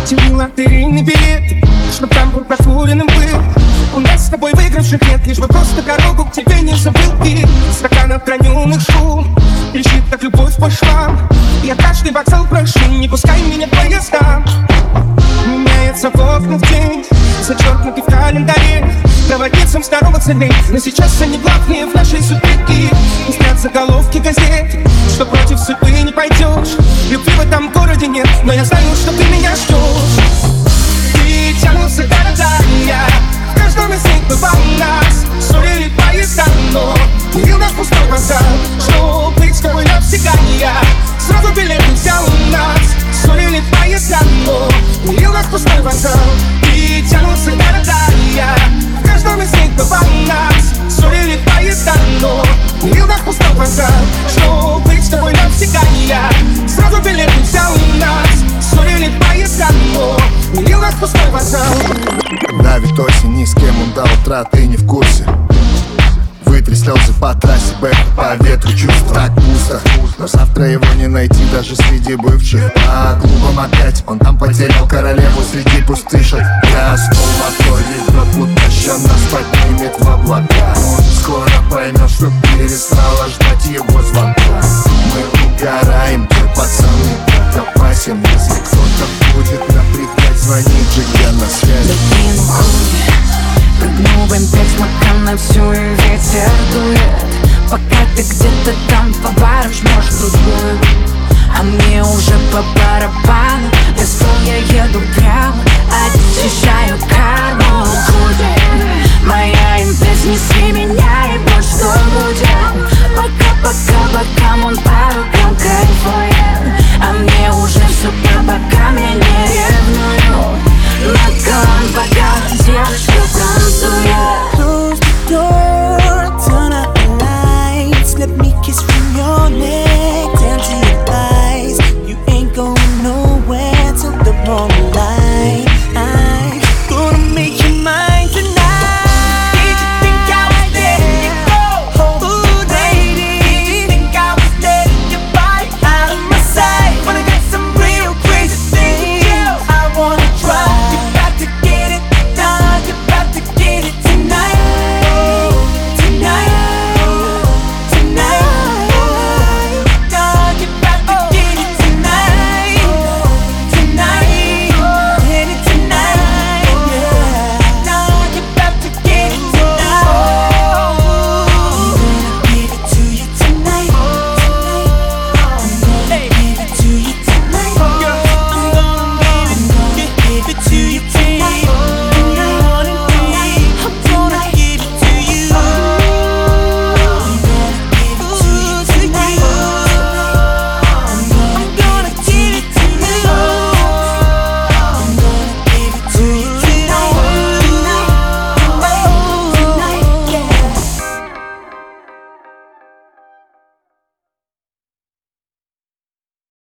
Тебе лотерейный билет, чтоб там был прокуренным был. У нас с тобой выигравших нет, лишь бы просто дорогу к тебе не забыл. И стаканов граненых шум кричит, как любовь по швам. Я каждый вокзал прошу, не пускай меня к поездам. Меняется в окнах день, зачеркнутый в календаре. Проводницам здороваться лень, но сейчас они главные в нашей судьбе. И снят заголовки газет, что против судьбы не пойдешь. Любви в этом городе нет, но я знаю, что ты меня ждешь. И тянутся города, в каждом из них бывал нас. Ссорили поезда, но у нас пустой вокзал. Что быть с тобой навсегда не я. Сразу билеты взял у нас. Ссорили поезда, но у нас пустой вокзал. И тянутся города, в каждом из них бывал нас. Ссорили поезда, но у нас пустой вокзал. Что быть с тобой навсегда не я. Сразу билеты взял у нас. Ссорили поезда, но у нас пустой вокзал. Давит осень, ни с кем он до утра, ты не в курсе. Вытри слезы по трассе, бэк по ветру, чувств так пусто. Но завтра его не найти даже среди бывших. По клубам опять, он там потерял королеву среди пустышек. Я снова мотор идет, утащенно спать поднимет в облака. Он скоро поймет, что перестала ждать его звонка. Мы угораем, твой пацан не опасен. Если кто-то будет напрягать, звонит же я на связи. Прыгну в импекс, макан всю и ветер дует. Пока ты где-то там по барам жмешь другую, а мне уже по барабану.